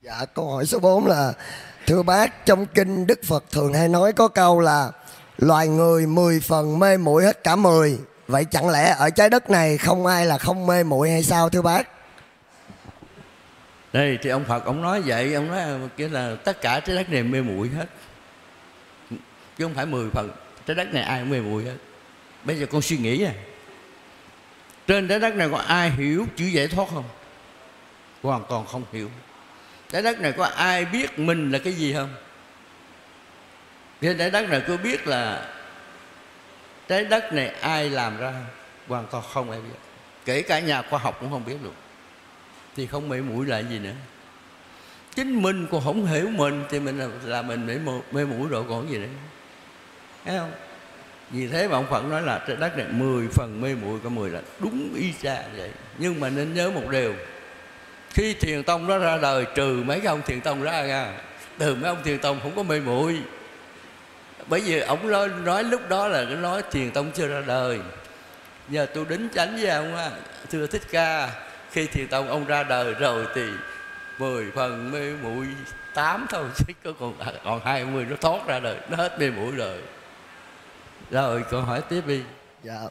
Dạ, câu hỏi số 4 là: thưa bác, trong kinh Đức Phật thường hay nói có câu là loài người 10 phần mê muội hết cả 10. Vậy chẳng lẽ ở trái đất này không ai là không mê muội hay sao thưa bác? Đây thì ông Phật ông nói vậy, ông nói kia là tất cả trái đất này mê muội hết, chứ không phải 10 phần. Trái đất này ai cũng mê muội hết. Bây giờ con suy nghĩ trên trái đất này có ai hiểu chữ giải thoát không? Hoàn toàn không hiểu. Trái đất này có ai biết mình là cái gì không? Trên trái đất này có biết là trái đất này ai làm ra không? Hoàn toàn không ai biết. Kể cả nhà khoa học cũng không biết luôn. Thì không mê muội là gì nữa. Chính mình còn không hiểu mình thì mình là mình mê muội rồi còn gì nữa. Thấy không? Vì thế mà ông Phật nói là trái đất này 10 phần mê muội, có 10 là đúng y chang vậy. Nhưng mà nên nhớ một điều, khi thiền tông đó ra đời, trừ mấy cái ông thiền tông ra nha, từ mấy ông thiền tông không có mê muội. Bởi vì ông nói lúc đó là cái nói thiền tông chưa ra đời. Giờ tôi đính chánh với ông á, thưa Thích Ca, khi thiền tông ông ra đời rồi thì 10 phần mê muội 8 thôi, chứ còn 20 nó thoát ra đời, nó hết mê muội rồi. Rồi câu hỏi tiếp đi. Dạ,